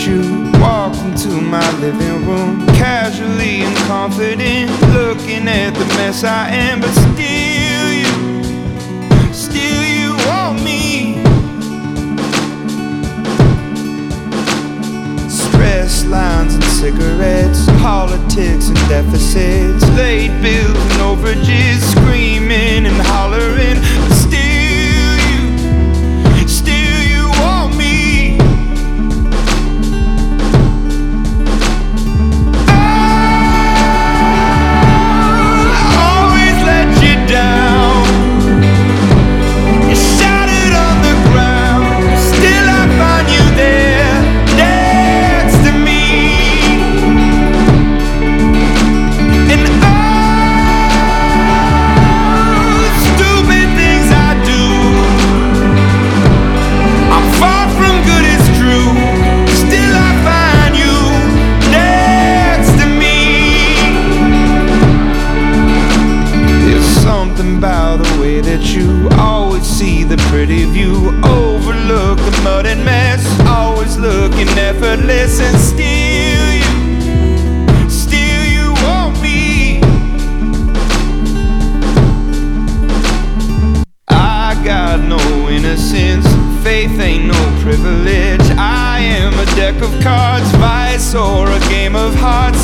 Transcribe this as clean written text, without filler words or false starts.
you walked into my living room, casually and confident, looking at the mess I am. But still you want me. Stress lines and cigarettes, politics and deficits, late bills and overages, screaming and hollering. But still you want me. I always let you down. You shattered on the ground, still I find you there, next to me. And stupid things I do, I'm far from good, it's true. Still I find you next to me. There's something about the way that you always see the pretty view, overlook the mud and mess, always looking effortless. And still you want me. I got no innocence, faith ain't no privilege. I am a deck of cards, vice or a game of hearts.